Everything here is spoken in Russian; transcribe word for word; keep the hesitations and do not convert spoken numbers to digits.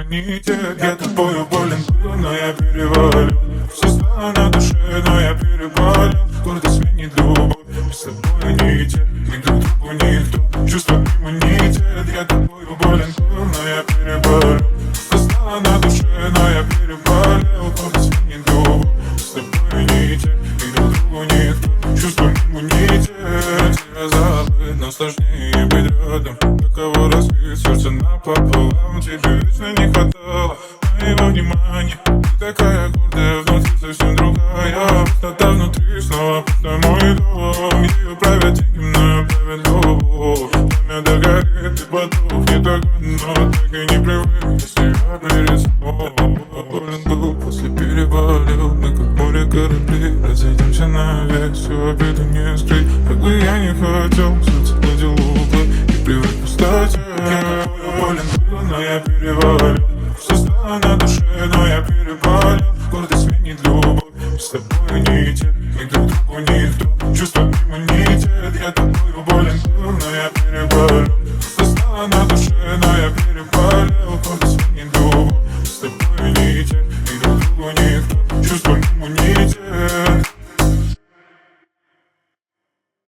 иммунитет. Я тобою болен был, но я перевалил. Все стало на душе, но я переболел. Гордо сменит любовь, мы с тобой не те, и друг другу никто. Чувство иммунитет. Я тобою болен был, но я переболел. Все стало на душе, но я переболел. Гордо сменит любовь, мы с тобой не те, и друг другу никто. Чувство иммунитет. Тебя забыть, но сложнее быть рядом. Каково разбить сердце напополам. Тебе вечно не хватало моего внимания. Ты такая гордая, внутри совсем другая. Пустота внутри, снова пустой мой дом. Ее правят деньги, мною правят любовь. Время догорит, и потухнет огонь, но так и не привык, если я перед собой. Болен был, после переболел. Мы как море корабли, разойдемся навек. Всю обиду не скрыть, как бы я не хотел. Сердце гладил углы и привык к пустоте. Я тобою болен был, но я перевалил.